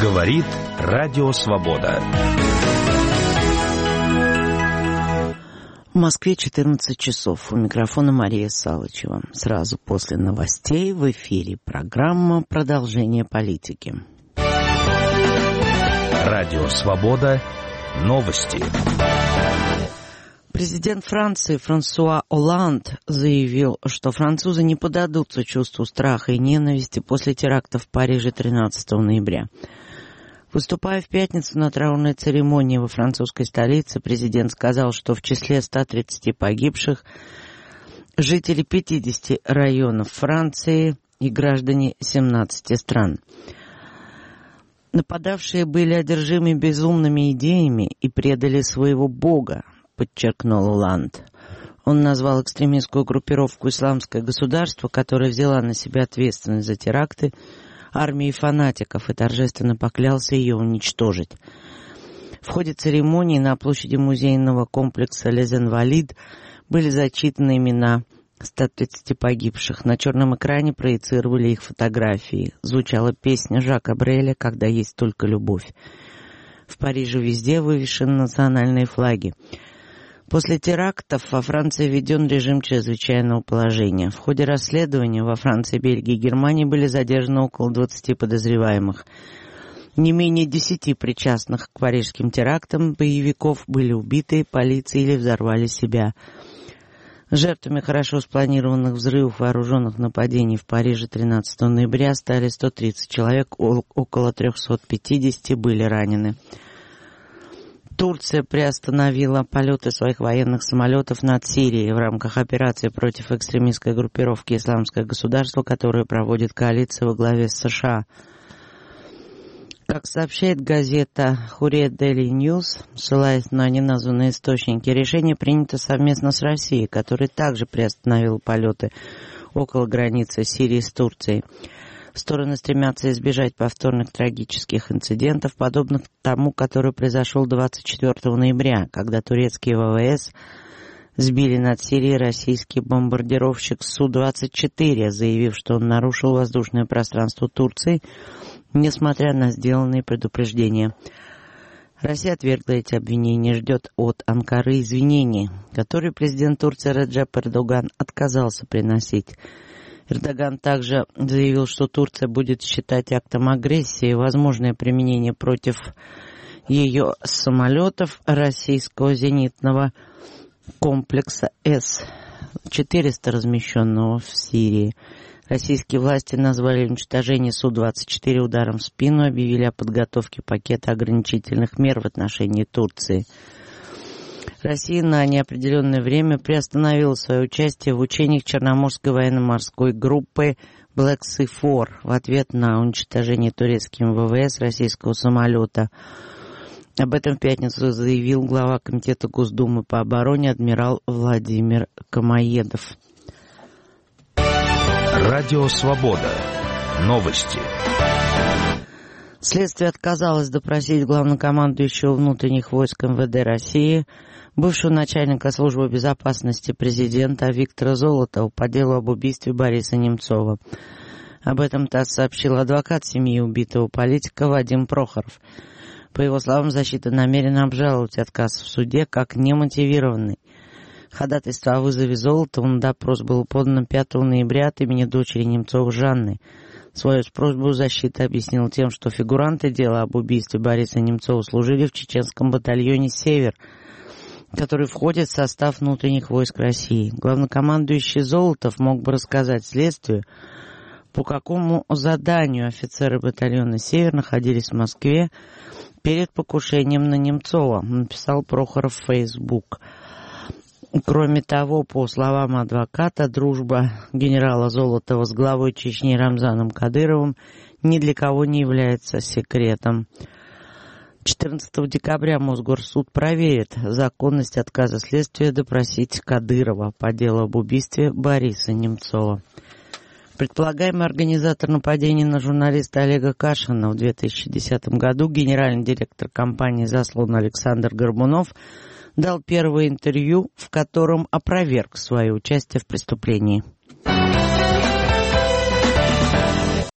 Говорит Радио Свобода. В Москве 14 часов. У микрофона Мария Салычева. Сразу после новостей в эфире программа «Продолжение политики». Радио Свобода. Новости. Президент Франции Франсуа Олланд заявил, что французы не поддадутся чувству страха и ненависти после терактов в Париже 13 ноября. Выступая в пятницу на траурной церемонии во французской столице, президент сказал, что в числе 130 погибших жители 50 районов Франции и граждане 17 стран. Нападавшие были одержимы безумными идеями и предали своего бога, подчеркнул Олланд. Он назвал экстремистскую группировку «Исламское государство», которая взяла на себя ответственность за теракты, армией фанатиков и торжественно поклялся ее уничтожить. В ходе церемонии на площади музейного комплекса «Les Invalides» были зачитаны имена 130 погибших. На черном экране проецировали их фотографии. Звучала песня Жака Бреля «Когда есть только любовь». В Париже везде вывешены национальные флаги. После терактов во Франции введен режим чрезвычайного положения. В ходе расследования во Франции, Бельгии и Германии были задержаны около 20 подозреваемых. Не менее 10 причастных к парижским терактам боевиков были убиты полицией или взорвали себя. Жертвами хорошо спланированных взрывов вооруженных нападений в Париже 13 ноября стали 130 человек, около 350 были ранены. Турция приостановила полеты своих военных самолетов над Сирией в рамках операции против экстремистской группировки «Исламское государство», которую проводит коалиция во главе с США. Как сообщает газета Hurriyet Daily News, ссылаясь на неназванные источники, решение принято совместно с Россией, которая также приостановила полеты около границы Сирии с Турцией. Стороны стремятся избежать повторных трагических инцидентов, подобных тому, который произошел 24 ноября, когда турецкие ВВС сбили над Сирией российский бомбардировщик Су-24, заявив, что он нарушил воздушное пространство Турции, несмотря на сделанные предупреждения. Россия отвергла эти обвинения и ждет от Анкары извинений, которые президент Турции Реджеп Эрдоган отказался приносить. Эрдоган также заявил, что Турция будет считать актом агрессии возможное применение против ее самолетов российского зенитного комплекса С-400, размещенного в Сирии. Российские власти назвали уничтожение Су-24 ударом в спину, объявили о подготовке пакета ограничительных мер в отношении Турции. Россия на неопределенное время приостановила свое участие в учениях Черноморской военно-морской группы Black Sea 4 в ответ на уничтожение турецким ВВС российского самолета. Об этом в пятницу заявил глава Комитета Госдумы по обороне адмирал Владимир Камоедов. Радио Свобода. Новости. Следствие отказалось допросить главнокомандующего внутренних войск МВД России, бывшего начальника службы безопасности президента Виктора Золотова по делу об убийстве Бориса Немцова. Об этом ТАСС сообщил адвокат семьи убитого политика Вадим Прохоров. По его словам, защита намерена обжаловать отказ в суде как немотивированный. Ходатайство о вызове Золотова на допрос было подано 5 ноября от имени дочери Немцова Жанны. Свою просьбу защиты объяснил тем, что фигуранты дела об убийстве Бориса Немцова служили в чеченском батальоне «Север», который входит в состав внутренних войск России. Главнокомандующий Золотов мог бы рассказать следствию, по какому заданию офицеры батальона «Север» находились в Москве перед покушением на Немцова, написал Прохоров в Facebook. Кроме того, по словам адвоката, дружба генерала Золотова с главой Чечни Рамзаном Кадыровым ни для кого не является секретом. 14 декабря Мосгорсуд проверит законность отказа следствия допросить Кадырова по делу об убийстве Бориса Немцова. Предполагаемый организатор нападения на журналиста Олега Кашина в 2010 году, генеральный директор компании «Заслон» Александр Горбунов, дал первое интервью, в котором опроверг свое участие в преступлении.